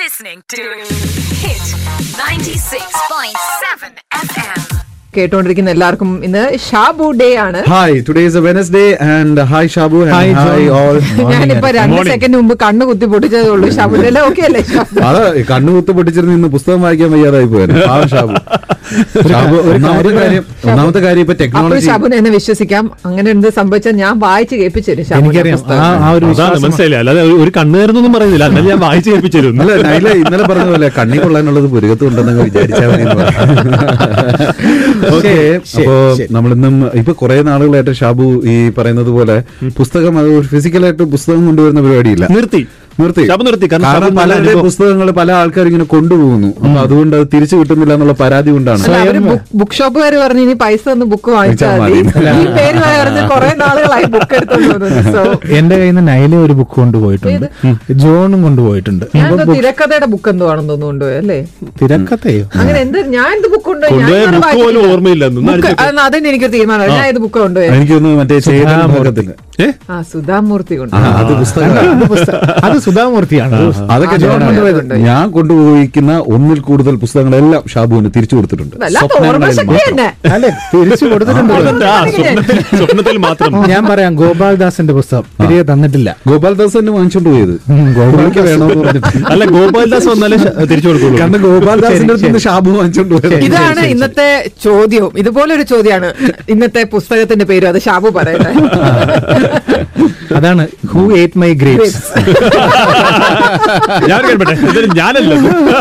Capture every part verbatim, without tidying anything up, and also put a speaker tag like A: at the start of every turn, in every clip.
A: listening to Hit ninety-six point seven F M.
B: കേട്ടോണ്ടിരിക്കുന്ന എല്ലാവർക്കും ഇന്ന് ഷാബു ഡേ ആണ്.
C: Hi, today is a Wednesday and hi Shabu. Hi all.
B: ഞാനിപ്പോ രണ്ട് സെക്കൻഡ് മുമ്പ് കണ്ണു കുത്തി പൊട്ടിച്ചതേ ഉള്ളൂ. ഷാബു ഡേ ഓക്കെ അല്ലേ?
C: അതെ, കണ്ണു കുത്തി പൊട്ടിച്ചിരുന്ന് ഇന്ന് പുസ്തകം വായിക്കാൻ വയ്യാതായി പോയത് ഷാബു. ഷാബു ഒന്നാമത്തെ കാര്യം ഒന്നാമത്തെ കാര്യം ഇപ്പൊ ടെക്നോളജി.
B: ഷാബുനെ എന്നെ വിശ്വസിക്കാം. അങ്ങനെ എന്ത് സംഭവിച്ചാൽ ഞാൻ വായിച്ച് കേൾപ്പിച്ചു ഷാബു.
D: മനസ്സിലായില്ല, അല്ലാതെ ഒരു കണ്ണുകാരനൊന്നും പറയുന്നില്ല, അല്ല ഞാൻ വായിച്ച് കേൾപ്പിച്ചിരുന്നു.
C: അല്ല, നൈല ഇന്നലെ പറഞ്ഞ പോലെ കണ്ണി കൊള്ളാനുള്ളത് പുരുകത്ത് ഉണ്ടെന്ന് വിചാരിച്ചാൽ മതി. ഓക്കെ, അപ്പോ നമ്മളിന്നും ഇപ്പൊ കുറെ നാളുകളായിട്ട് ഷാബു ഈ പറയുന്നത് പോലെ പുസ്തകം, അത് ഫിസിക്കലായിട്ട് പുസ്തകം കൊണ്ടുവരുന്ന പരിപാടിയില്ല, നിർത്തി നിർത്തി നിർത്തി കാരണം പല പുസ്തകങ്ങൾ പല ആൾക്കാർ ഇങ്ങനെ കൊണ്ടുപോകുന്നു. അപ്പൊ അതുകൊണ്ട് അത് തിരിച്ചു കിട്ടുന്നില്ല എന്നുള്ള പരാതി കൊണ്ടാണ്
B: ബുക്ക് ഷോപ്പുകാർ പറഞ്ഞു ഇനി പൈസ ഒന്ന് ബുക്ക് വാങ്ങിച്ചാൽ കുറെ നാളുകളായി ബുക്ക് എടുത്തു.
E: എന്റെ കയ്യിൽ നിന്ന് നൈല ഒരു ബുക്ക് കൊണ്ടുപോയിട്ടുണ്ട്, ജോണും കൊണ്ടുപോയിട്ടുണ്ട്.
B: തിരക്കഥയുടെ ബുക്ക് എന്തോ ആണെന്ന് തോന്നുന്നുണ്ടോ അല്ലേ?
E: തിരക്കഥയോ
B: അങ്ങനെ എന്ത്? ഞാൻ എന്ത് ബുക്ക് കൊണ്ടുപോയി?
D: ഓർമ്മയില്ല.
B: അതെന്നെ എനിക്കൊരു തീരുമാനം. ഞാൻ ഇത് ബുക്ക് കൊണ്ടുപോയി.
C: എനിക്കൊന്ന് മറ്റേ
B: ആ സുധാമൂർത്തി കൊണ്ട്
C: അത് പുസ്തകം,
E: അത് സുധാമൂർത്തിയാണ്.
C: അതൊക്കെ ഞാൻ കൊണ്ടുപോയിക്കുന്ന ഒന്നിൽ കൂടുതൽ പുസ്തകങ്ങളെല്ലാം ഷാബുവിന് തിരിച്ചു കൊടുത്തിട്ടുണ്ട്.
E: അല്ലെ, തിരിച്ചു കൊടുത്തിട്ടുണ്ട്.
D: സ്വപ്നത്തിൽ മാത്രം.
E: ഞാൻ പറയാം, ഗോപാൽദാസിന്റെ പുസ്തകം തിരികെ തന്നിട്ടില്ല.
C: ഗോപാൽദാസ് തന്നെ വാങ്ങിച്ചോണ്ട് പോയത്. ഗോപാൽക്ക് വേണമെന്ന് പറഞ്ഞിട്ട്.
D: അല്ല, ഗോപാൽദാസ് വന്നാലേ തിരിച്ചു കൊടുക്കുള്ളൂ.
C: കാരണം ഗോപാൽദാസിന്റെ അടുത്ത് ഷാബു വാങ്ങിച്ചോണ്ട് പോയത്.
B: ഇതാണ് ഇന്നത്തെ ചോദ്യവും. ഇതുപോലൊരു ചോദ്യമാണ് ഇന്നത്തെ പുസ്തകത്തിന്റെ പേരും. അത് ഷാബു പറയട്ടെ.
E: അതാണ് ഹൂ ഏറ്റ് മൈ ഗ്രേപ്സ്.
D: ഞാനല്ലോ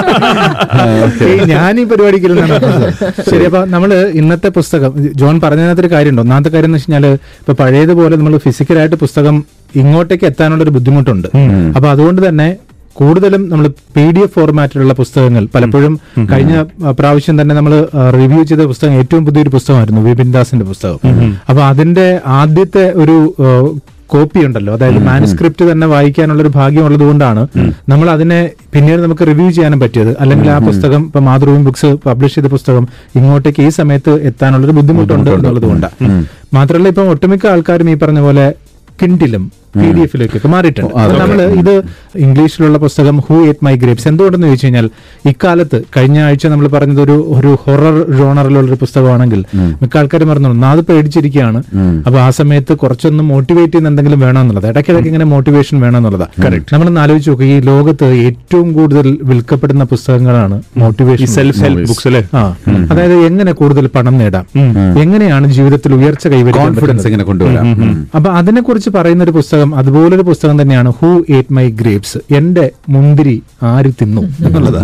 E: ഞാൻ ഈ പരിപാടിക്ക്. ശരി, അപ്പൊ നമ്മള് ഇന്നത്തെ പുസ്തകം ജോൺ പറഞ്ഞതിനകത്തൊരു കാര്യമുണ്ട്. ഒന്നാമത്തെ കാര്യം എന്ന് വെച്ചാൽ ഇപ്പൊ പഴയതുപോലെ നമ്മൾ ഫിസിക്കലായിട്ട് പുസ്തകം ഇങ്ങോട്ടേക്ക് എത്താനുള്ള ഒരു ബുദ്ധിമുട്ടുണ്ട്. അപ്പൊ അതുകൊണ്ട് തന്നെ കൂടുതലും നമ്മൾ പി ഡി എഫ് ഫോർമാറ്റിലുള്ള പുസ്തകങ്ങൾ പലപ്പോഴും കഴിഞ്ഞ പ്രാവശ്യം തന്നെ നമ്മൾ റിവ്യൂ ചെയ്ത പുസ്തകം ഏറ്റവും പുതിയൊരു പുസ്തകമായിരുന്നു, വിപിൻ ദാസിന്റെ പുസ്തകം. അപ്പൊ അതിന്റെ ആദ്യത്തെ ഒരു കോപ്പി ഉണ്ടല്ലോ, അതായത് മാനുസ്ക്രിപ്റ്റ് തന്നെ വായിക്കാനുള്ള ഒരു ഭാഗ്യം ഉള്ളത് കൊണ്ടാണ് നമ്മൾ അതിനെ പിന്നീട് നമുക്ക് റിവ്യൂ ചെയ്യാനും പറ്റിയത്. അല്ലെങ്കിൽ ആ പുസ്തകം ഇപ്പൊ മാതൃഭൂമി ബുക്സ് പബ്ലിഷ് ചെയ്ത പുസ്തകം ഇങ്ങോട്ടേക്ക് ഈ സമയത്ത് എത്താനുള്ളൊരു ബുദ്ധിമുട്ടുണ്ട് എന്നുള്ളത് കൊണ്ടാണ്. മാത്രമല്ല ഇപ്പം ഒട്ടുമിക്ക ആൾക്കാരും ഈ പറഞ്ഞ പോലെ കിൻഡിലും പി ഡി എഫിലേക്കൊക്കെ മാറിയിട്ടുണ്ട്. നമ്മള് ഇത് ഇംഗ്ലീഷിലുള്ള പുസ്തകം ഹൂ ഏറ്റ് മൈ ഗ്രേപ്സ് എന്തുകൊണ്ടെന്ന് ചോദിച്ചു കഴിഞ്ഞാൽ, ഇക്കാലത്ത് കഴിഞ്ഞ ആഴ്ച നമ്മൾ പറഞ്ഞത് ഒരു ഒരു ഹൊറർ ജോണറിലുള്ളൊരു പുസ്തകമാണെങ്കിൽ മിക്ക ആൾക്കാരും പറഞ്ഞു ഒന്നാമത് പേടിച്ചിരിക്കുകയാണ്. അപ്പൊ ആ സമയത്ത് കുറച്ചൊന്ന് മോട്ടിവേറ്റ് ചെയ്യുന്ന എന്തെങ്കിലും വേണമെന്നുള്ളത്, ഇടയ്ക്കിടയ്ക്ക് ഇങ്ങനെ മോട്ടിവേഷൻ വേണമെന്നുള്ളതാണ്. നമ്മളൊന്ന് ആലോചിച്ച് നോക്കുക, ഈ ലോകത്ത് ഏറ്റവും കൂടുതൽ വിൽക്കപ്പെടുന്ന പുസ്തകങ്ങളാണ് മോട്ടിവേഷൻ,
D: സെൽഫ് ഹെൽപ്പ് ബുക്സ് അല്ലേ?
E: ആ, അതായത് എങ്ങനെ കൂടുതൽ പണം നേടാം, എങ്ങനെയാണ് ജീവിതത്തിൽ ഉയർച്ച കൈവരിക്കാൻ. അപ്പൊ അതിനെ കുറിച്ച് പറയുന്ന ഒരു പുസ്തകം, അതുപോലൊരു പുസ്തകം തന്നെയാണ് ഹൂ ഏറ്റ് മൈ ഗ്രേപ്സ്, എന്റെ മുന്തിരി ആര് തിന്നു എന്നുള്ളത്.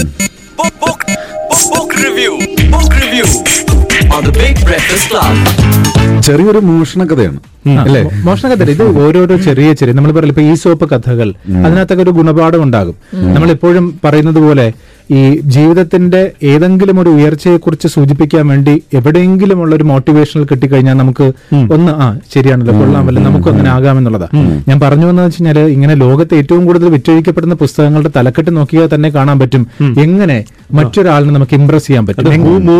C: ചെറിയൊരു മോഷണ കഥയാണ്
E: അല്ലേ? മോഷണകഥ. ഇത് ഓരോരോ ചെറിയ ചെറിയ നമ്മൾ പറയില്ല ഇപ്പൊ ഈ സോപ്പ് കഥകൾ, അതിനകത്തൊക്കെ ഒരു ഗുണപാഠം ഉണ്ടാകും. നമ്മളെപ്പോഴും പറയുന്നത് പോലെ ഈ ജീവിതത്തിന്റെ ഏതെങ്കിലും ഒരു ഉയർച്ചയെ കുറിച്ച് സൂചിപ്പിക്കാൻ വേണ്ടി എവിടെയെങ്കിലും ഉള്ള ഒരു മോട്ടിവേഷണൽ കിട്ടിക്കഴിഞ്ഞാൽ നമുക്ക് ഒന്ന് ആ ശരിയാണല്ലോ, കൊള്ളാമല്ലോ, നമുക്കും അങ്ങനെ ആകാമെന്നുള്ളതാ. ഞാൻ പറഞ്ഞു വന്നത് വെച്ച് കഴിഞ്ഞാൽ, ഇങ്ങനെ ലോകത്ത് ഏറ്റവും കൂടുതൽ വിറ്റഴിക്കപ്പെടുന്ന പുസ്തകങ്ങളുടെ തലക്കെട്ട് നോക്കിയാൽ തന്നെ കാണാൻ പറ്റും എങ്ങനെ മറ്റൊരാളിനെ നമുക്ക് ഇംപ്രസ് ചെയ്യാൻ പറ്റും.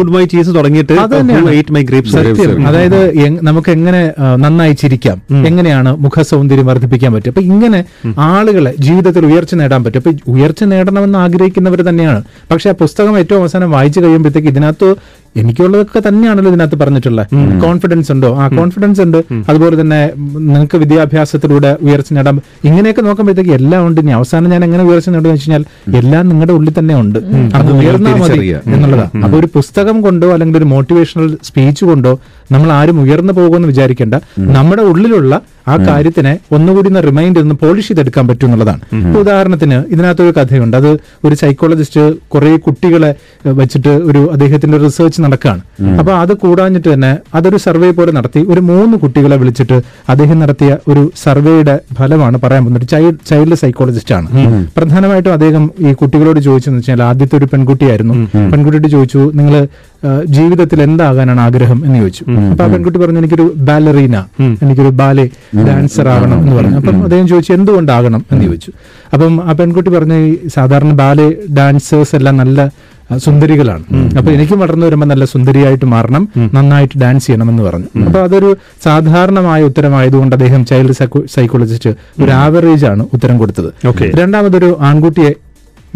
E: അതായത് നമുക്ക് എങ്ങനെ നന്നായി ചിരിക്കാം, എങ്ങനെയാണ് മുഖ സൗന്ദര്യം വർദ്ധിപ്പിക്കാൻ പറ്റും. അപ്പൊ ഇങ്ങനെ ആളുകളെ ജീവിതത്തിൽ ഉയർച്ച നേടാൻ പറ്റും. അപ്പൊ ഉയർച്ച നേടണമെന്ന് ആഗ്രഹിക്കുന്നവർ തന്നെയാണ്. പക്ഷെ ആ പുസ്തകം ഏറ്റവും അവസാനം വായിച്ചു കഴിയുമ്പോഴത്തേക്ക് ഇതിനകത്ത് എനിക്കുള്ളതൊക്കെ തന്നെയാണല്ലോ ഇതിനകത്ത് പറഞ്ഞിട്ടുള്ളത്. കോൺഫിഡൻസ് ഉണ്ടോ? ആ കോൺഫിഡൻസ് ഉണ്ട്. അതുപോലെ തന്നെ നിങ്ങൾക്ക് വിദ്യാഭ്യാസത്തിലൂടെ ഉയർച്ച നേടാം. ഇങ്ങനെയൊക്കെ നോക്കുമ്പോഴത്തേക്ക് എല്ലാം ഉണ്ട്. ഇനി അവസാനം ഞാൻ എങ്ങനെ ഉയർച്ച നേടുക വെച്ച് കഴിഞ്ഞാൽ എല്ലാം നിങ്ങളുടെ ഉള്ളിൽ തന്നെ ഉണ്ട്, അത് ഉയർന്നാൽ മതി എന്നുള്ളതാണ്. അപ്പൊ ഒരു പുസ്തകം കൊണ്ടോ അല്ലെങ്കിൽ ഒരു മോട്ടിവേഷണൽ സ്പീച്ച് കൊണ്ടോ നമ്മൾ ആരും ഉയർന്നു പോകുമെന്ന് വിചാരിക്കേണ്ട. നമ്മുടെ ഉള്ളിലുള്ള ആ കാര്യത്തിനെ ഒന്നുകൂടി ഒന്ന് റിമൈൻഡ് ഒന്ന് പോളിഷ് ചെയ്തെടുക്കാൻ പറ്റും എന്നുള്ളതാണ്. ഉദാഹരണത്തിന് ഇതിനകത്തൊരു കഥയുണ്ട്. അത് ഒരു സൈക്കോളജിസ്റ്റ് കുറെ കുട്ടികളെ വെച്ചിട്ട് ഒരു അദ്ദേഹത്തിന്റെ റിസർച്ച് നടക്കുകയാണ്. അപ്പൊ അത് കൂടാഞ്ഞിട്ട് തന്നെ അതൊരു സർവേ പോലെ നടത്തി ഒരു മൂന്ന് കുട്ടികളെ വിളിച്ചിട്ട് അദ്ദേഹം നടത്തിയ ഒരു സർവേയുടെ ഫലമാണ് പറയാൻ പോകുന്നത്. ചൈൽഡ് ചൈൽഡ് സൈക്കോളജിസ്റ്റ് ആണ്. പ്രധാനമായിട്ടും അദ്ദേഹം ഈ കുട്ടികളോട് ചോദിച്ചെന്ന് വെച്ചാൽ, ആദ്യത്തെ ഒരു പെൺകുട്ടിയായിരുന്നു. പെൺകുട്ടിയോട് ചോദിച്ചു, നിങ്ങൾ ജീവിതത്തിൽ എന്താകാനാണ് ആഗ്രഹം എന്ന് ചോദിച്ചു. അപ്പൊ ആ പെൺകുട്ടി പറഞ്ഞു, എനിക്കൊരു ബാലറീന, എനിക്കൊരു ബാലെ ഡാൻസർ ആകണം എന്ന് പറഞ്ഞു. അപ്പം അദ്ദേഹം ചോദിച്ചു, എന്തുകൊണ്ടാകണം എന്ന് ചോദിച്ചു. അപ്പം ആ പെൺകുട്ടി പറഞ്ഞു, സാധാരണ ബാലെ ഡാൻസേഴ്സ് എല്ലാം നല്ല സുന്ദരികളാണ്, അപ്പൊ എനിക്കും വളർന്നു വരുമ്പോൾ നല്ല സുന്ദരിയായിട്ട് മാറണം, നന്നായിട്ട് ഡാൻസ് ചെയ്യണം എന്ന് പറഞ്ഞു. അപ്പൊ അതൊരു സാധാരണമായ ഉത്തരമായതുകൊണ്ട് അദ്ദേഹം ചൈൽഡ് സൈക്കോളജിസ്റ്റ് ഒരു ആവറേജ് ആണ് ഉത്തരം കൊടുത്തത്. രണ്ടാമതൊരു ആൺകുട്ടിയെ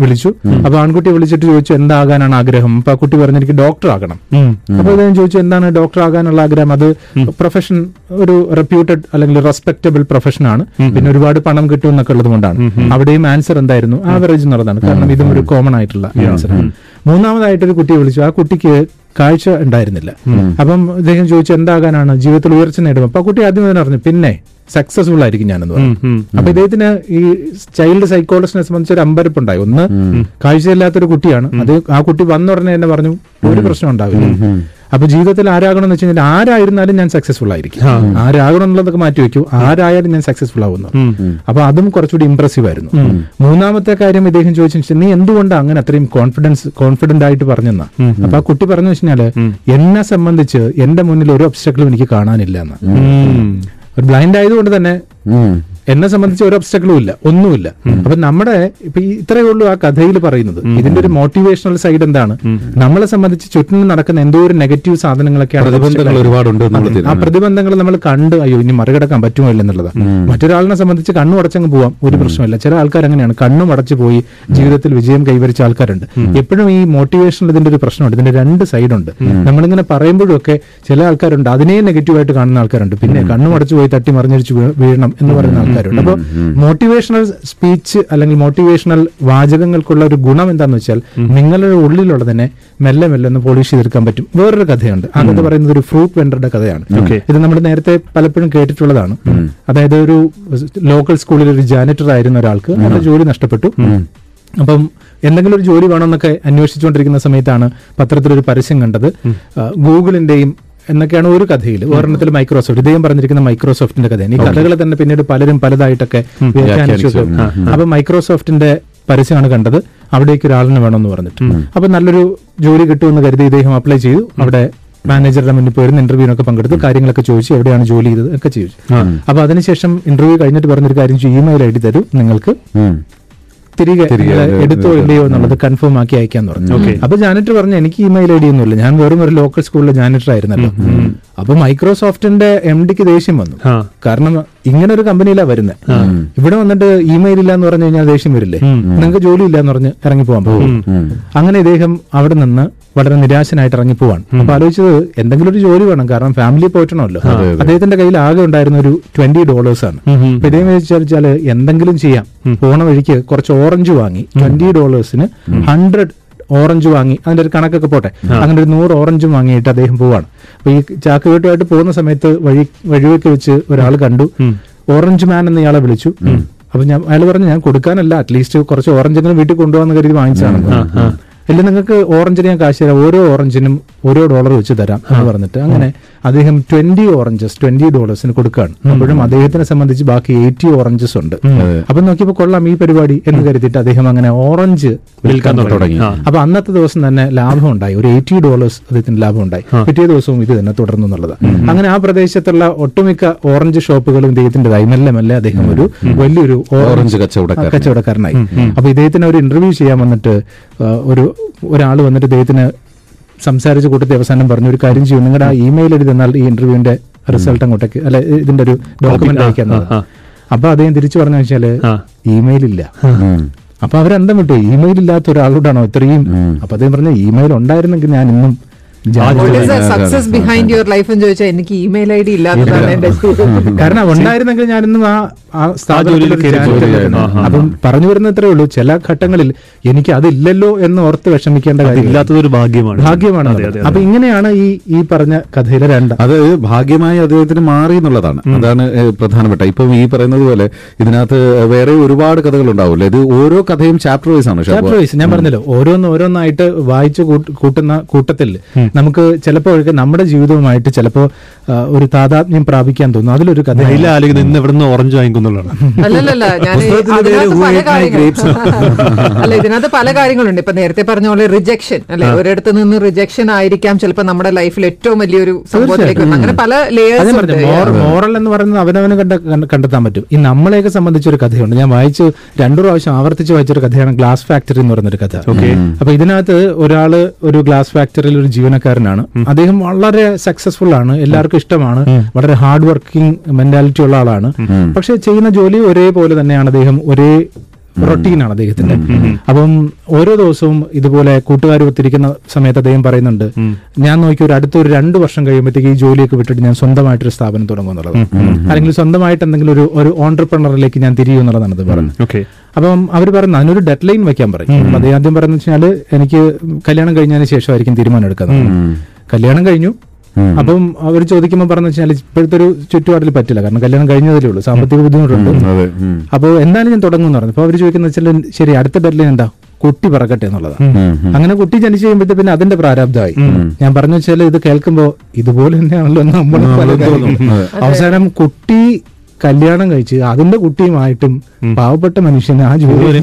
E: വിളിച്ചു. അപ്പൊ ആൺകുട്ടിയെ വിളിച്ചിട്ട് ചോദിച്ചു എന്താകാനാണ് ആഗ്രഹം. അപ്പൊ ആ കുട്ടി പറഞ്ഞു എനിക്ക് ഡോക്ടർ ആകണം. അപ്പൊ അദ്ദേഹം ചോദിച്ചു എന്താണ് ഡോക്ടർ ആകാനുള്ള ആഗ്രഹം. അത് പ്രൊഫഷൻ ഒരു റെപ്യൂട്ടഡ് അല്ലെങ്കിൽ റെസ്പെക്ടബിൾ പ്രൊഫഷൻ ആണ്, പിന്നെ ഒരുപാട് പണം കിട്ടും എന്നൊക്കെ ഉള്ളത് കൊണ്ടാണ്. അവിടെയും ആൻസർ എന്തായിരുന്നു ആവറേജ് എന്നുള്ളതാണ്. കാരണം ഇതും ഒരു കോമൺ ആയിട്ടുള്ള ആൻസർ. മൂന്നാമതായിട്ടൊരു കുട്ടിയെ വിളിച്ചു. ആ കുട്ടിക്ക് കാഴ്ച ഉണ്ടായിരുന്നില്ല. അപ്പം അദ്ദേഹം ചോദിച്ചു എന്താകാനാണ്, ജീവിതത്തിൽ ഉയർച്ച നേടും. അപ്പൊ ആ കുട്ടി ആദ്യം തന്നെ പറഞ്ഞു പിന്നെ സക്സസ്ഫുൾ ആയിരിക്കും ഞാനെന്ന് പറഞ്ഞു. അപ്പൊ ഇദ്ദേഹത്തിന് ഈ ചൈൽഡ് സൈക്കോളജിസ്റ്റിനെ സംബന്ധിച്ച് ഒരു അമ്പരപ്പുണ്ടായി. ഒന്ന്, കാഴ്ചയില്ലാത്തൊരു കുട്ടിയാണ് അത്. ആ കുട്ടി വന്ന ഉടനെ തന്നെ പറഞ്ഞു ഒരു പ്രശ്നം ഉണ്ടാവില്ല. അപ്പൊ ജീവിതത്തിൽ ആരാകണം എന്ന് വെച്ച് കഴിഞ്ഞാൽ ആരായിരുന്നാലും ഞാൻ സക്സസ്ഫുൾ ആയിരിക്കും, ആരാകണം എന്നുള്ളതൊക്കെ മാറ്റി വെക്കൂ, ആരായാലും ഞാൻ സക്സസ്ഫുൾ ആവുന്നു. അപ്പൊ അതും കുറച്ചുകൂടി ഇംപ്രസീവ് ആയിരുന്നു. മൂന്നാമത്തെ കാര്യം ഇദ്ദേഹം ചോദിച്ചു നീ എന്തുകൊണ്ടാണ് അങ്ങനെ അത്രയും കോൺഫിഡൻസ് കോൺഫിഡന്റ് ആയിട്ട് പറഞ്ഞെന്നാ. അപ്പൊ ആ കുട്ടി പറഞ്ഞു വെച്ചാല് എന്നെ സംബന്ധിച്ച് എന്റെ മുന്നിൽ ഒരു ഒബ്സ്റ്റക്കിളും എനിക്ക് കാണാനില്ല എന്ന്. ഒരു ബ്ലൈൻഡ് ആയതുകൊണ്ട് തന്നെ എന്നെ സംബന്ധിച്ച് ഒരു ഒബ്സ്റ്റക്കിളും ഇല്ല, ഒന്നുമില്ല. അപ്പൊ നമ്മുടെ ഇപ്പൊ ഇത്രയേ ഉള്ളൂ ആ കഥയിൽ പറയുന്നത്. ഇതിന്റെ ഒരു മോട്ടിവേഷണൽ സൈഡ് എന്താണ്, നമ്മളെ സംബന്ധിച്ച് ചുറ്റിനും നടക്കുന്ന എന്തോ ഒരു നെഗറ്റീവ് സാധനങ്ങളൊക്കെയാണ്,
C: ഒരുപാടുണ്ട്.
E: ആ പ്രതിബന്ധങ്ങൾ നമ്മൾ കണ്ട് അയ്യോ ഇനി മറികടക്കാൻ പറ്റുമോ ഇല്ലെന്നുള്ളതാണ്. മറ്റൊരാളിനെ സംബന്ധിച്ച് കണ്ണു അടച്ചങ്ങ് പോവാം, ഒരു പ്രശ്നമില്ല. ചില ആൾക്കാർ അങ്ങനെയാണ്, കണ്ണും അടച്ചു പോയി ജീവിതത്തിൽ വിജയം കൈവരിച്ച ആൾക്കാരുണ്ട്. എപ്പോഴും ഈ മോട്ടിവേഷനിൽ ഇതിന്റെ ഒരു പ്രശ്നമുണ്ട്, ഇതിന്റെ രണ്ട് സൈഡുണ്ട്. നമ്മളിങ്ങനെ പറയുമ്പോഴും ഒക്കെ ചില ആൾക്കാരുണ്ട് അതിനെ നെഗറ്റീവായിട്ട് കാണുന്ന ആൾക്കാരുണ്ട്, പിന്നെ കണ്ണും അടച്ചു പോയി തട്ടി മറിഞ്ഞടിച്ച് വീഴണം എന്ന് പറയുന്ന ആൾക്കാരുണ്ട്. അപ്പൊ മോട്ടിവേഷണൽ സ്പീച്ച് അല്ലെങ്കിൽ മോട്ടിവേഷണൽ വാചകങ്ങൾക്കുള്ള ഒരു ഗുണം എന്താന്ന് വെച്ചാൽ നിങ്ങളുടെ ഉള്ളിലുള്ള തന്നെ മെല്ലെ മെല്ലെ ഒന്ന് പോളിഷ് ചെയ്തെടുക്കാൻ പറ്റും. വേറൊരു കഥയുണ്ട്, ആ കഥ പറയുന്നത് ഒരു ഫ്രൂട്ട് വെണ്ടറുടെ കഥയാണ്. ഇത് നമ്മൾ നേരത്തെ പലപ്പോഴും കേട്ടിട്ടുള്ളതാണ്. അതായത് ഒരു ലോക്കൽ സ്കൂളിൽ ഒരു ജാനിറ്റർ ആയിരുന്ന ഒരാൾക്ക് അവരുടെ ജോലി നഷ്ടപ്പെട്ടു. അപ്പം എന്തെങ്കിലും ഒരു ജോലി വേണമെന്നൊക്കെ അന്വേഷിച്ചുകൊണ്ടിരിക്കുന്ന സമയത്താണ് പത്രത്തിലൊരു പരസ്യം കണ്ടത്. ഗൂഗിളിന്റെയും എന്നൊക്കെയാണ് ഒരു കഥയിൽ, ഒരെണ്ണത്തിൽ മൈക്രോസോഫ്റ്റ്, ഇദ്ദേഹം പറഞ്ഞിരിക്കുന്ന മൈക്രോസോഫ്റ്റിന്റെ കഥയാണ്. ഈ കഥകളെ തന്നെ പിന്നീട് പലരും പലതായിട്ടൊക്കെ വ്യാഖ്യാനിച്ചു. അപ്പൊ മൈക്രോസോഫ്റ്റിന്റെ പരസ്യമാണ് കണ്ടത്, അവിടേക്ക് ഒരാളിനെ വേണമെന്ന് പറഞ്ഞിട്ട്. അപ്പൊ നല്ലൊരു ജോലി കിട്ടുമെന്ന് കരുതി ഇദ്ദേഹം അപ്ലൈ ചെയ്തു. അവിടെ മാനേജറുടെ മുന്നിൽ പോയിരുന്ന ഇന്റർവ്യൂവിനൊക്കെ പങ്കെടുത്തു, കാര്യങ്ങളൊക്കെ ചോദിച്ചു, എവിടെയാണ് ജോലി ചെയ്തത് ഒക്കെ ചോദിച്ചു. അപ്പൊ അതിനുശേഷം ഇന്റർവ്യൂ കഴിഞ്ഞിട്ട് പറഞ്ഞൊരു കാര്യം, ഇമെയിൽ ഐ ഡി തരൂ, നിങ്ങൾക്ക് തിരികെ എടുത്തോ ഇല്ലയോ എന്നുള്ളത് കൺഫേം ആക്കി അയക്കാന്ന് പറഞ്ഞു. അപ്പൊ ജാനിറ്റർ പറഞ്ഞു എനിക്ക് ഇമെയിൽ ഐ ഡി ഒന്നുമില്ല, ഞാൻ വെറും ഒരു ലോക്കൽ സ്കൂളിലെ ജാനിറ്റർ ആയിരുന്നല്ലോ. അപ്പൊ മൈക്രോസോഫ്റ്റിന്റെ എം ഡിക്ക് ദേഷ്യം വന്നു. കാരണം ഇങ്ങനെ ഒരു കമ്പനിയിലാണ് വരുന്നത്, ഇവിടെ വന്നിട്ട് ഇമെയിൽ ഇല്ല എന്ന് പറഞ്ഞു കഴിഞ്ഞാൽ ദേഷ്യം വരില്ലേ, നിങ്ങൾക്ക് ജോലി ഇല്ല എന്ന് പറഞ്ഞ് ഇറങ്ങി പോകാൻ പോകും. അങ്ങനെ ഇദ്ദേഹം അവിടെ നിന്ന് വളരെ നിരാശനായിട്ട് ഇറങ്ങി പോവാണ്. അപ്പൊ ആലോചിച്ചത് എന്തെങ്കിലും ഒരു ജോലി വേണം, കാരണം ഫാമിലി പോറ്റണമല്ലോ. അദ്ദേഹത്തിന്റെ കയ്യിൽ ആകെ ഉണ്ടായിരുന്ന ഒരു ട്വന്റി ഡോളേഴ്സ് ആണ്. അപ്പൊ ഇദ്ദേഹം വിചാരിച്ചാൽ എന്തെങ്കിലും ചെയ്യാം, പോണ വഴിക്ക് കുറച്ച് ഓറഞ്ച് വാങ്ങി ട്വന്റി ഡോളേഴ്സിന് ഹൺഡ്രഡ് ഓറഞ്ച് വാങ്ങി, അതിന്റെ ഒരു കണക്കൊക്കെ പോട്ടെ, അങ്ങനെ ഒരു നൂറ് ഓറഞ്ചും വാങ്ങിയിട്ട് അദ്ദേഹം പോവാണ്. അപ്പൊ ഈ ചാക്കുകെട്ടുമായിട്ട് പോകുന്ന സമയത്ത് വഴി വഴിവെക്ക് വെച്ച് ഒരാൾ കണ്ടു, ഓറഞ്ച് മാൻ എന്ന് ഇയാളെ വിളിച്ചു. അപ്പൊ ഞാൻ അയാൾ പറഞ്ഞു ഞാൻ കൊടുക്കാനല്ല, അറ്റ്ലീസ്റ്റ് കുറച്ച് ഓറഞ്ചെങ്കിലും വീട്ടിൽ കൊണ്ടുപോകാന്ന് കരുതി വാങ്ങിച്ചതാണ്. ഇല്ല നിങ്ങൾക്ക് ഓറഞ്ചിന് ഞാൻ കാശ് തരാം, ഓരോ ഓറഞ്ചിനും ഓരോ ഡോളർ വെച്ച് തരാം എന്ന് പറഞ്ഞിട്ട് അങ്ങനെ അദ്ദേഹം ട്വന്റി ഓറഞ്ചസ് ട്വന്റി ഡോളേഴ്സിന് കൊടുക്കുകയാണ്. അപ്പോഴും അദ്ദേഹത്തിനെ സംബന്ധിച്ച് ബാക്കി എയ്റ്റി ഓറഞ്ചസ് ഉണ്ട്. അപ്പൊ നോക്കിയപ്പോ കൊള്ളാം ഈ പരിപാടി എന്ന് കരുതിയിട്ട് അദ്ദേഹം അങ്ങനെ ഓറഞ്ച് വിൽക്കാൻ തുടങ്ങി. അപ്പൊ അന്നത്തെ ദിവസം തന്നെ ലാഭം ഉണ്ടായി, ഒരു എയ്റ്റി ഡോളേഴ്സ് അദ്ദേഹത്തിന് ലാഭം ഉണ്ടായി. പിറ്റേ ദിവസവും ഇത് തന്നെ തുടർന്നു എന്നുള്ളത്. അങ്ങനെ ആ പ്രദേശത്തുള്ള ഒട്ടുമിക്ക ഓറഞ്ച് ഷോപ്പുകളും ഇദ്ദേഹത്തിൻ്റെതായി. മെല്ലെ മെല്ലെ അദ്ദേഹം ഒരു വലിയൊരു ഓറഞ്ച് കച്ചവടക്കാരനായി. അപ്പൊ ഇദ്ദേഹത്തിന് ഒരു ഇന്റർവ്യൂ ചെയ്യാൻ വന്നിട്ട് ഒരു ഒരാൾ വന്നിട്ട് ഇദ്ദേഹത്തിന് സംസാരിച്ച കൂട്ടത്തിൽ അവസാനം പറഞ്ഞു ഒരു കാര്യം ചെയ്യും, നിങ്ങളുടെ ആ ഇമെയിൽ എഴുതി തന്നാൽ ഈ ഇന്റർവ്യൂവിന്റെ റിസൾട്ട് അങ്ങോട്ടേക്ക് അല്ലെ ഇതിന്റെ ഒരു ഡോക്യുമെന്റ് അയക്കുന്നത്. അപ്പൊ അദ്ദേഹം തിരിച്ചു പറഞ്ഞു വെച്ചാല് ഇമെയിൽ ഇല്ല. അപ്പൊ അവരെന്തം വിട്ടു, ഇമെയിൽ ഇല്ലാത്ത ഒരാളോടാണോ ഇത്രയും? അപ്പൊ അദ്ദേഹം പറഞ്ഞു ഇമെയിൽ ഉണ്ടായിരുന്നെങ്കിൽ ഞാൻ ഇന്നും
B: സക്സസ് ബിഹൈൻഡ് യുവർ ലൈഫ് എന്ന് ചോദിച്ചാൽ എനിക്ക് ഇമെയിൽ ഐ ഡി ഇല്ലാത്തതാണ്.
E: കാരണം ഉണ്ടായിരുന്നെങ്കിൽ ഞാനിന്നും ആ സ്ഥാപനത്തിൽ. അപ്പം പറഞ്ഞു വരുന്ന ഇത്രേ ഉള്ളൂ, ചില ഘട്ടങ്ങളിൽ എനിക്ക് അതില്ലല്ലോ എന്ന് ഓർത്ത് വിഷമിക്കേണ്ട കാര്യം
D: ഇല്ലാത്തതൊരു ഭാഗ്യമാണ്
E: ഭാഗ്യമാണ് അപ്പൊ ഇങ്ങനെയാണ് ഈ ഈ പറഞ്ഞ കഥയിലെ രണ്ട്.
C: അത് ഭാഗ്യമായി അദ്ദേഹത്തിന് മാറി എന്നുള്ളതാണ്, അതാണ് പ്രധാനപ്പെട്ട. ഇപ്പം ഈ പറയുന്നത് പോലെ ഇതിനകത്ത് വേറെ ഒരുപാട് കഥകൾ ഉണ്ടാവില്ല, ഇത് ഓരോ കഥയും ചാപ്റ്റർ വൈസ് ആണ്.
E: ചാപ്റ്റർ വൈസ് ഞാൻ പറഞ്ഞല്ലോ, ഓരോന്ന് ഓരോന്നായിട്ട് വായിച്ചു കൂട്ടുന്ന കൂട്ടത്തിൽ നമുക്ക് ചിലപ്പോഴൊക്കെ നമ്മുടെ ജീവിതവുമായിട്ട് ചിലപ്പോ ഒരു താതാത്മ്യം പ്രാപിക്കാൻ തോന്നും. അതിലൊരു കഥ
D: ഇന്ന് എവിടുന്ന് ഓറഞ്ച് വാങ്ങിക്കുന്നുള്ളതാണ്.
B: അല്ലല്ല, ഞാൻ അല്ല ഇതിനകത്ത് പല കാര്യങ്ങളുണ്ട്. ഇപ്പൊ നേരത്തെ പറഞ്ഞ പോലെ റിജക്ഷൻ അല്ലെ, ഒരിടത്ത് നിന്ന് റിജക്ഷൻ ആയിരിക്കാം ചിലപ്പോ നമ്മുടെ ലൈഫിൽ ഏറ്റവും വലിയൊരു സംഭവത്തിലേക്ക്. അങ്ങനെ പല ലേയേഴ്സ്.
E: മോറൽ എന്ന് പറയുന്നത് അവനവന് കണ്ട കണ്ടെത്താൻ പറ്റും. ഈ നമ്മളെയൊക്കെ സംബന്ധിച്ച ഒരു കഥയുണ്ട്, ഞാൻ വായിച്ചു രണ്ടു പ്രാവശ്യം ആവർത്തിച്ച് വായിച്ചൊരു കഥയാണ് ഗ്ലാസ് ഫാക്ടറി എന്ന് പറയുന്നൊരു കഥ. അപ്പൊ ഇതിനകത്ത് ഒരാള് ഒരു ഗ്ലാസ് ഫാക്ടറിയിൽ ഒരു ജീവനക്കാരനാണ്. അദ്ദേഹം വളരെ സക്സസ്ഫുൾ ആണ്, എല്ലാവർക്കും ഇഷ്ടമാണ്, വളരെ ഹാർഡ് വർക്കിംഗ് മെന്റാലിറ്റി ഉള്ള ആളാണ്. പക്ഷെ ചെയ്യുന്ന ജോലി ഒരേപോലെ തന്നെയാണ്, അദ്ദേഹം ഒരേ റൊട്ടീനാണ് അദ്ദേഹത്തിന്റെ. അപ്പം ഓരോ ദിവസവും ഇതുപോലെ കൂട്ടുകാർ ഒത്തിരിക്കുന്ന സമയത്ത് അദ്ദേഹം പറയുന്നുണ്ട്, ഞാൻ നോക്കി ഒരു അടുത്തൊരു രണ്ടു വർഷം കഴിയുമ്പോഴത്തേക്ക് ഈ ജോലിയൊക്കെ വിട്ടിട്ട് ഞാൻ സ്വന്തമായിട്ടൊരു സ്ഥാപനം തുടങ്ങും എന്നുള്ളത്, അല്ലെങ്കിൽ സ്വന്തമായിട്ട് എന്തെങ്കിലും ഒരു ഒരു ഓൺടർപ്രണറിലേക്ക് ഞാൻ തിരിയും എന്നുള്ളതാണ് അത് പറഞ്ഞത്. അപ്പം അവർ പറഞ്ഞു അതിനൊരു ഡെഡ് ലൈൻ വെക്കാൻ പറയും. അപ്പൊ അദ്ദേഹം ആദ്യം പറഞ്ഞു വെച്ചാൽ എനിക്ക് കല്യാണം കഴിഞ്ഞതിന് ശേഷമായിരിക്കും തീരുമാനം എടുക്കുന്നത്. കല്യാണം കഴിഞ്ഞു. അപ്പം അവർ ചോദിക്കുമ്പോൾ പറഞ്ഞു വെച്ചാൽ ഇപ്പോഴത്തെ ഒരു ചുറ്റുപാടിൽ പറ്റില്ല, കാരണം കല്യാണം കഴിഞ്ഞതല്ലേ ഉള്ളൂ, സാമ്പത്തിക ബുദ്ധിമുട്ടുണ്ട്. അപ്പോൾ എന്തായാലും ഞാൻ തുടങ്ങുമെന്ന് പറഞ്ഞു. അപ്പൊ അവർ ചോദിക്കുന്ന വെച്ചാൽ ശരി അടുത്ത ഡെഡ് ലൈൻ എന്താ, കുട്ടി പറക്കട്ടെ എന്നുള്ളതാണ്. അങ്ങനെ കുട്ടി ജനിച്ചു കഴിയുമ്പോഴത്തെ പിന്നെ അതിന്റെ പ്രാരാബ്ധമായി. ഞാൻ പറഞ്ഞു വെച്ചാൽ ഇത് കേൾക്കുമ്പോ ഇതുപോലെ തന്നെയാണല്ലോ നമ്മൾ പല കാര്യങ്ങളും. അവസാനം കുട്ടി കല്യാണം കഴിച്ച് അതിന്റെ കുട്ടിയുമായിട്ടും പാവപ്പെട്ട മനുഷ്യന് ആ ജോലി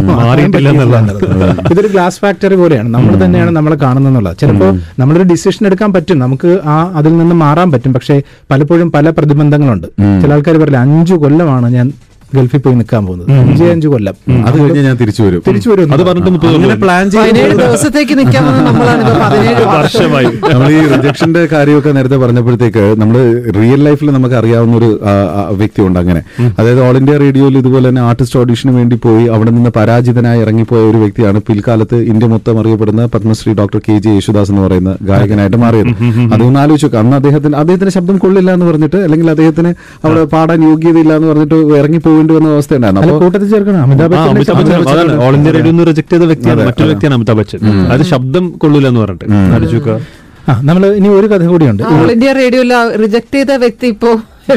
E: ഇതൊരു ഗ്ലാസ് ഫാക്ടറി പോലെയാണ്. നമ്മൾ തന്നെയാണ് നമ്മളെ കാണുന്നത്. ചിലപ്പോൾ നമ്മളൊരു ഡിസിഷൻ എടുക്കാൻ പറ്റും, നമുക്ക് ആ അതിൽ നിന്ന് മാറാൻ പറ്റും. പക്ഷെ പലപ്പോഴും പല പ്രതിബന്ധങ്ങളുണ്ട്. ചില ആൾക്കാർ പറയില്ല അഞ്ചു കൊല്ലമാണ് ഞാൻ ഗൾഫിൽ പോയി നിൽക്കാൻ പോകുന്നത്, അഞ്ചേ അഞ്ചു കൊല്ലം,
C: അത് കഴിഞ്ഞ് ഞാൻ തിരിച്ചു വരും
E: തിരിച്ചു വരും
C: അത് പറഞ്ഞിട്ട് പ്ലാൻ
B: ദിവസത്തേക്ക്
C: വർഷമായി. നമ്മൾ ഈ റിജക്ഷന്റെ കാര്യമൊക്കെ നേരത്തെ പറഞ്ഞപ്പോഴത്തേക്ക് നമ്മൾ റിയൽ ലൈഫിൽ നമുക്ക് അറിയാവുന്ന ഒരു വ്യക്തിയുണ്ട് അങ്ങനെ. അതായത് ഓൾ ഇന്ത്യ റേഡിയോയിൽ ഇതുപോലെ തന്നെ ആർട്ടിസ്റ്റ് ഓഡീഷന് വേണ്ടി പോയി അവിടെ നിന്ന് പരാജിതനായി ഇറങ്ങിപ്പോയ ഒരു വ്യക്തിയാണ് പിൽക്കാലത്ത് ഇന്ത്യ മൊത്തം അറിയപ്പെടുന്ന Padmashri doctor K J Yesudas എന്ന് പറയുന്ന ഗായകനായിട്ട് മാറിയത്. അതൊന്ന് ആലോചിച്ചു നോക്കാം. അന്ന് അദ്ദേഹത്തിന് അദ്ദേഹത്തിന്റെ ശബ്ദം കൊള്ളില്ല എന്ന് പറഞ്ഞിട്ട്, അല്ലെങ്കിൽ അദ്ദേഹത്തിന് അവിടെ പാടാൻ യോഗ്യതയില്ല എന്ന് പറഞ്ഞിട്ട് ഇറങ്ങിപ്പോയി വന്ന അവസ്ഥ ഉണ്ടായിരുന്നു.
E: കൂട്ടത്തിൽ ചേർക്കണം Amitabh Bachchan
D: All India Radio reject ചെയ്ത വ്യക്തിയാണ്, മറ്റൊരു വ്യക്തിയാണ് അമിതാഭ് ബച്ചൻ. അത് ശബ്ദം കൊള്ളൂല എന്ന് പറഞ്ഞിട്ട്.
E: ആ നമ്മൾ ഇനി ഒരു കഥ കൂടിയുണ്ട്.
B: ഓൾ ഇന്ത്യ റേഡിയോയിൽ റിജക്ട് ചെയ്ത വ്യക്തി ഇപ്പോ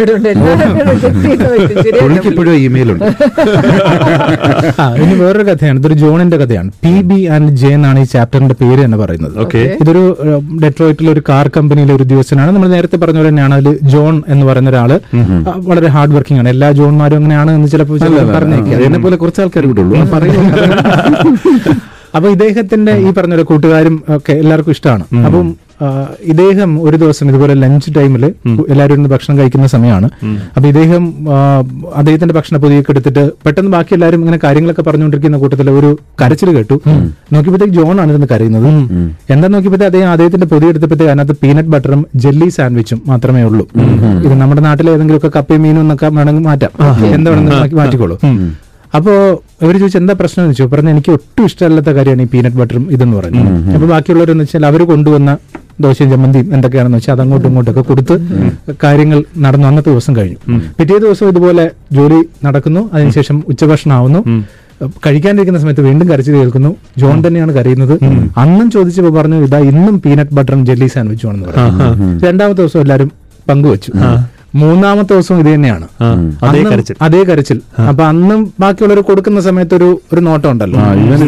C: ഇപ്പോഴും ഇമെയിൽ ഉണ്ട്.
E: ഇനി വേറൊരു കഥയാണ്, ഇതൊരു ജോണിന്റെ കഥയാണ്. പി ബി ആൻഡ് ജെ എന്നാണ് ഈ ചാപ്റ്ററിന്റെ പേര് എന്ന് പറയുന്നത്. ഇതൊരു ഡെട്രോയിറ്റിലെ ഒരു കാർ കമ്പനിയിലെ ഒരു ഉദ്യോഗസ്ഥനാണ്. നമ്മൾ നേരത്തെ പറഞ്ഞ പോലെ തന്നെയാണ് അതിൽ ജോൺ എന്ന് പറയുന്ന ഒരാള് വളരെ ഹാർഡ് വർക്കിംഗ് ആണ്. എല്ലാ ജോൺമാരും അങ്ങനെയാണ് എന്ന് ചിലപ്പോൾ പറഞ്ഞേക്കാം.
C: എന്നെ പോലെ കുറച്ച് ആൾക്കാർ കൂടെ ഉള്ളൂ പറയുന്നത്.
E: അപ്പൊ ഇദ്ദേഹത്തിന്റെ ഈ പറഞ്ഞ കൂട്ടുകാരും ഒക്കെ എല്ലാവർക്കും ഇഷ്ടമാണ്. അപ്പം ഇദ്ദേഹം ഒരു ദിവസം ഇതുപോലെ ലഞ്ച് ടൈമിൽ എല്ലാവരും ഇരുന്ന് ഭക്ഷണം കഴിക്കുന്ന സമയമാണ്. അപ്പൊ ഇദ്ദേഹം അദ്ദേഹത്തിന്റെ ഭക്ഷണ പൊതിയൊക്കെ എടുത്തിട്ട് പെട്ടെന്ന് ബാക്കി എല്ലാവരും ഇങ്ങനെ കാര്യങ്ങളൊക്കെ പറഞ്ഞുകൊണ്ടിരിക്കുന്ന കൂട്ടത്തിൽ ഒരു കരച്ചിൽ കേട്ടു. നോക്കിയപ്പോഴത്തേക്ക് ജോൺ ആണ് ഇരുന്ന് കരയുന്നത്. എന്താ നോക്കിയപ്പോഴത്തേ അദ്ദേഹം അദ്ദേഹത്തിന്റെ പൊതി എടുത്തപ്പോഴത്തേക്ക് അതിനകത്ത് പീനട്ട് ബട്ടറും ജെല്ലി സാൻഡ്വിച്ചും മാത്രമേ ഉള്ളൂ. ഇത് നമ്മുടെ നാട്ടിലെ ഏതെങ്കിലും ഒക്കെ കപ്പയും മീനും എന്നൊക്കെ വേണമെങ്കിൽ മാറ്റാം, എന്താ വേണമെങ്കിൽ മാറ്റിക്കോളൂ. അപ്പോ ഇവർ ചോദിച്ചു എന്താ പ്രശ്നം എന്ന് ചോദിച്ചു. പറഞ്ഞാൽ എനിക്ക് ഒട്ടും ഇഷ്ടമല്ലാത്ത കാര്യമാണ് ഈ പീനട്ട് ബട്ടറും ഇതെന്ന് പറഞ്ഞു. അപ്പൊ ബാക്കിയുള്ളവരെന്ന് വെച്ചാൽ അവർ കൊണ്ടുവന്ന ദോശയും ചമ്മന്തിയും എന്തൊക്കെയാണെന്ന് വെച്ചാൽ അതങ്ങോട്ടും ഇങ്ങോട്ടൊക്കെ കൊടുത്ത് കാര്യങ്ങൾ നടന്നു. അന്നത്തെ ദിവസം കഴിഞ്ഞു. പിറ്റേ ദിവസം ഇതുപോലെ ജോലി നടക്കുന്നു. അതിനുശേഷം ഉച്ചഭക്ഷണം ആവുന്നു. കഴിക്കാണ്ടിരിക്കുന്ന സമയത്ത് വീണ്ടും കരച്ചിൽ കേൾക്കുന്നു. ജോൺ തന്നെയാണ് കരയുന്നത്. അന്നും ചോദിച്ചപ്പോൾ പറഞ്ഞു ഇതാ ഇന്നും പീനട്ട് ബട്ടറും ജെല്ലി സാൻഡ്വിച്ചും ആണെന്ന് പറഞ്ഞു. രണ്ടാമത്തെ ദിവസം എല്ലാവരും പങ്കുവച്ചു. മൂന്നാമത്തെ ദിവസം ഇത് തന്നെയാണ്, അതേ കരച്ചിൽ. അപ്പൊ അന്നും ബാക്കിയുള്ളവർ കൊടുക്കുന്ന സമയത്ത് ഒരു ഒരു നോട്ടം ഉണ്ടല്ലോ.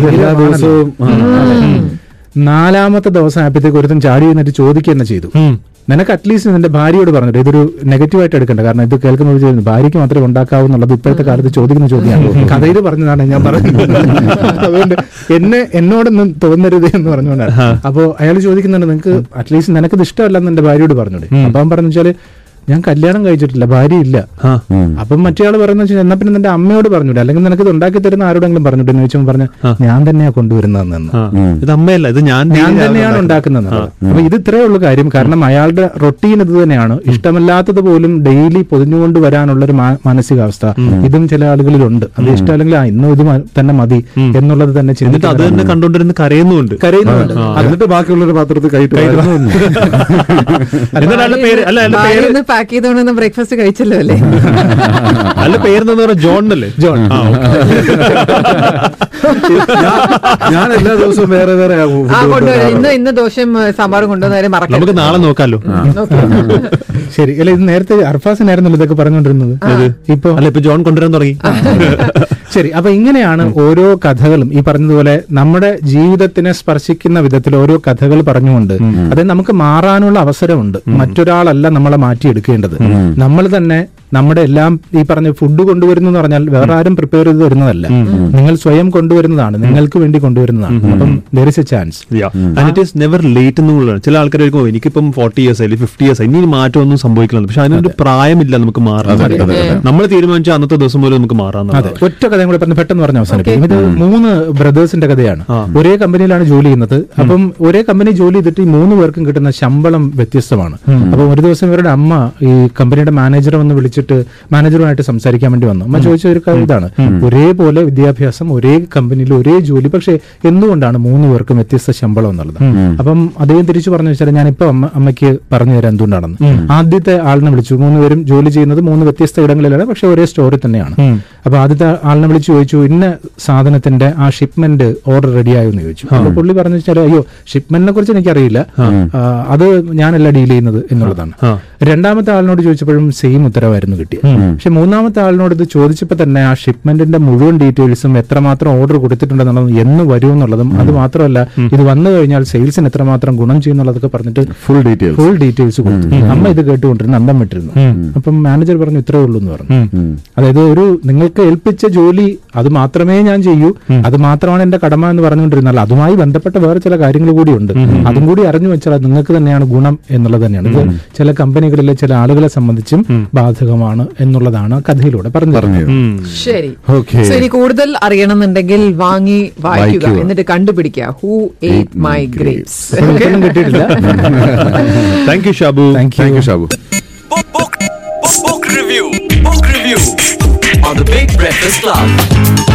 E: നാലാമത്തെ ദിവസം ആയപ്പോഴത്തേക്ക് ഒരുത്തും ചാടി എന്നിട്ട് ചോദിക്കുക തന്നെ ചെയ്തു, നിനക്ക് അറ്റ്ലീസ്റ്റ് നിന്റെ ഭാര്യയോട് പറഞ്ഞിട്ട് ഇതൊരു നെഗറ്റീവായിട്ട് എടുക്കണ്ട, കാരണം ഇത് കേൾക്കുമ്പോൾ ഭാര്യയ്ക്ക് മാത്രമേ ഉണ്ടാക്കാവൂ എന്നുള്ളത് ഇപ്പോഴത്തെ കാലത്ത് ചോദിക്കുന്ന ചോദ്യമാണ്. കഥയിൽ പറഞ്ഞതാണ് ഞാൻ പറയുന്നത്. അതുകൊണ്ട് എന്നെ എന്നോടൊന്നും തോന്നരുത് എന്ന് പറഞ്ഞുകൊണ്ടാണ്. അപ്പൊ അയാൾ ചോദിക്കുന്നുണ്ട് നിനക്ക് അറ്റ്ലീസ്റ്റ് നിനക്കിത് ഇഷ്ടമല്ലെന്ന് എന്റെ ഭാര്യയോട് പറഞ്ഞൂടെ. അപ്പൊ അവൻ പറഞ്ഞു വെച്ചാല് ഞാൻ കല്യാണം കഴിച്ചിട്ടില്ല, ഭാര്യ ഇല്ല. അപ്പം മറ്റേ ആള് പറയുന്ന വെച്ചാൽ എന്നാ പിന്നെ നിന്റെ അമ്മയോട് പറഞ്ഞൂടെ, അല്ലെങ്കിൽ നിനക്ക് ഇത് ഉണ്ടാക്കി തരുന്ന ആരോടെങ്കിലും പറഞ്ഞിട്ട് എന്ന് ചോദിച്ചപ്പോൾ പറഞ്ഞ ഞാൻ തന്നെയാ കൊണ്ടുവരുന്നതെന്ന്.
D: ഇത് അമ്മയല്ല, ഇത് ഞാൻ
E: ഞാൻ തന്നെയാണ് ഉണ്ടാക്കുന്നത്. അപ്പൊ ഇത് ഇത്രയേ ഉള്ളൂ കാര്യം. കാരണം അയാളുടെ റൊട്ടീൻ ഇത് തന്നെയാണ്. ഇഷ്ടമല്ലാത്തത് പോലും ഡെയിലി പൊതിഞ്ഞുകൊണ്ട് വരാനുള്ള ഒരു മാനസികാവസ്ഥ ഇതും ചില ആളുകളിലുണ്ട്. അത് ഇഷ്ടമല്ലെങ്കിൽ ആ ഇന്നും ഇത് തന്നെ മതി എന്നുള്ളത് തന്നെ
D: ചിന്തിച്ചിട്ട് അത് തന്നെ കണ്ടുകൊണ്ടിരുന്ന് കരയുന്നുണ്ട്
E: കരയുന്നുണ്ട്
C: എന്നിട്ട് ബാക്കിയുള്ളൊരു പാത്രത്തിൽ കൈ
B: പാക്ക് ചെയ്തോണ്ട് ബ്രേക്ക്ഫാസ്റ്റ് കഴിച്ചല്ലോ അല്ലേ.
D: അല്ല പേരെന്ന് പറഞ്ഞ ജോൺ അല്ലേ? ജോൺ.
C: ഞാൻ എല്ലാ ദിവസവും വേറെ വേറെ
B: ഇന്ന് ഇന്ന് ദോശയും സാമ്പാറും കൊണ്ടുവന്നവരെ മറക്കാം,
D: നമുക്ക് നാളെ നോക്കാലോ.
E: ശരി അല്ല, ഇത് നേരത്തെ അർഫാസിനായിരുന്നല്ലോ ഇതൊക്കെ പറഞ്ഞുകൊണ്ടിരുന്നത്. ഇപ്പൊ അല്ല ഇപ്പൊ ജോൺ കൊണ്ടുവരാൻ തുടങ്ങി. ശരി, അപ്പൊ ഇങ്ങനെയാണ് ഓരോ കഥകളും ഈ പറഞ്ഞതുപോലെ നമ്മുടെ ജീവിതത്തിനെ സ്പർശിക്കുന്ന വിധത്തിൽ ഓരോ കഥകൾ പറഞ്ഞുകൊണ്ട് അതായത് നമുക്ക് മാറാനുള്ള അവസരമുണ്ട്. മറ്റൊരാളല്ല നമ്മളെ മാറ്റിയെടുക്കേണ്ടത്, നമ്മൾ തന്നെ നമ്മുടെ എല്ലാം ഈ പറഞ്ഞ ഫുഡ് കൊണ്ടുവരുന്നു എന്ന് പറഞ്ഞാൽ വേറെ ആരും പ്രിപ്പയർ ചെയ്ത് വരുന്നതല്ല, നിങ്ങൾ സ്വയം കൊണ്ടുവരുന്നതാണ്, നിങ്ങൾക്ക് വേണ്ടി കൊണ്ടുവരുന്നതാണ്. അപ്പം there is a chance.
D: And it is never late എന്നുള്ളതാണ്. ചില ആൾക്കാർ എനിക്കിപ്പം ഫോർട്ടി ഇയേഴ്സ് അല്ലെങ്കിൽ ഫിഫ്റ്റി ഇയേഴ്സ് ഇനി മാറ്റമൊന്നും സംഭവിക്കണം, പക്ഷെ അതിനൊരു പ്രായമില്ല നമുക്ക് മാറാൻ. നമ്മൾ തീരുമാനിച്ച അന്നത്തെ ദിവസം പോലും നമുക്ക് മാറാൻ.
E: ഒറ്റ കഥയും കൂടെ പറഞ്ഞ് പെട്ടെന്ന് പറഞ്ഞ അവസാനിപ്പിക്കും. ഇത് മൂന്ന് ബ്രദേഴ്സിന്റെ കഥയാണ്. ഒരേ കമ്പനിയിലാണ് ജോലി ചെയ്യുന്നത്. അപ്പം ഒരേ കമ്പനി ജോലി ചെയ്തിട്ട് ഈ മൂന്ന് പേർക്കും കിട്ടുന്ന ശമ്പളം വ്യത്യസ്തമാണ്. അപ്പം ഒരു ദിവസം ഇവരുടെ അമ്മ ഈ കമ്പനിയുടെ മാനേജറെ വന്ന് വിളിച്ച് വിളിച്ചിട്ട് മാനേജറുമായിട്ട് സംസാരിക്കാൻ വേണ്ടി വന്നു. അമ്മ ചോദിച്ച ഒരു കാര്യം ഇതാണ്, ഒരേപോലെ വിദ്യാഭ്യാസം, ഒരേ കമ്പനിയിൽ ഒരേ ജോലി, പക്ഷെ എന്തുകൊണ്ടാണ് മൂന്ന് പേർക്കും വ്യത്യസ്ത ശമ്പളം എന്നുള്ളത്. അപ്പം അദ്ദേഹം തിരിച്ചു പറഞ്ഞു വെച്ചാൽ ഞാനിപ്പോ അമ്മ അമ്മയ്ക്ക് പറഞ്ഞു തരാം എന്തുകൊണ്ടാണെന്ന്. ആദ്യത്തെ ആളിനെ വിളിച്ചു, മൂന്നുപേരും ജോലി ചെയ്യുന്നത് മൂന്ന് വ്യത്യസ്ത ഇടങ്ങളിലാണ്, പക്ഷെ ഒരേ സ്റ്റോറിൽ തന്നെയാണ്. അപ്പൊ ആദ്യത്തെ ആളിനെ വിളിച്ചു ചോദിച്ചു, ഇന്ന സാധനത്തിന്റെ ആ ഷിപ്മെന്റ് ഓർഡർ റെഡിയായോ എന്ന് ചോദിച്ചു. അപ്പൊ പുള്ളി പറഞ്ഞു വെച്ചാൽ അയ്യോ ഷിപ്മെന്റിനെ കുറിച്ച് എനിക്കറിയില്ല, അത് ഞാനല്ല ഡീൽ ചെയ്യുന്നത് എന്നുള്ളതാണ്. രണ്ടാമത്തെ ആളിനോട് ചോദിച്ചപ്പോഴും സെയിം ഉത്തരവായിരുന്നു കിട്ടിയത്. പക്ഷെ മൂന്നാമത്തെ ആളിനോട് ഇത് ചോദിച്ചപ്പോൾ തന്നെ ആ ഷിപ്മെന്റിന്റെ മുഴുവൻ ഡീറ്റെയിൽസും എത്രമാത്രം ഓർഡർ കൊടുത്തിട്ടുണ്ടെന്നുള്ളതും എന്ന് വരും എന്നുള്ളതും, അത് മാത്രമല്ല ഇത് വന്നു കഴിഞ്ഞാൽ സെയിൽസിന് എത്രമാത്രം ഗുണം ചെയ്യുന്നുള്ളതൊക്കെ പറഞ്ഞിട്ട് ഫുൾ ഡീറ്റെയിൽസ് ഫുൾ ഡീറ്റെയിൽസ് കൊടുത്തു. അമ്മ ഇത് കേട്ടുകൊണ്ടിരുന്നു, അന്തം വിട്ടിരുന്നു. അപ്പം മാനേജർ പറഞ്ഞു ഇത്രേ ഉള്ളൂ എന്ന് പറഞ്ഞു. അതായത് ഒരു നിങ്ങൾക്ക് ഏൽപ്പിച്ച ജോലി അത് മാത്രമേ ഞാൻ ചെയ്യൂ, അത് മാത്രമാണ് എന്റെ കടമ എന്ന് പറഞ്ഞുകൊണ്ടിരുന്നാൽ അതുമായി ബന്ധപ്പെട്ട വേറെ ചില കാര്യങ്ങൾ കൂടിയുണ്ട്, അതും കൂടി അറിഞ്ഞു വെച്ചാൽ അത് നിങ്ങൾക്ക് തന്നെയാണ് ഗുണം എന്നുള്ളത് തന്നെയാണ്. ഇത് ചില കമ്പനികളിലെ ചില ആളുകളെ സംബന്ധിച്ചും ബാധകമാണ് എന്നുള്ളതാണ് കഥയിലൂടെ പറഞ്ഞു.
B: ശരി, ശരി. കൂടുതൽ അറിയണമെന്നുണ്ടെങ്കിൽ വാങ്ങി വായിക്കുക, എന്നിട്ട് കണ്ടുപിടിക്കുക ഹൂ ഏറ്റ് മൈ ഗ്രേപ്സ്.
E: കിട്ടിയിട്ടില്ല.
D: Thank you Shabu.
C: Thank you Shabu.
F: Book review. Book review on the Big Breakfast Club.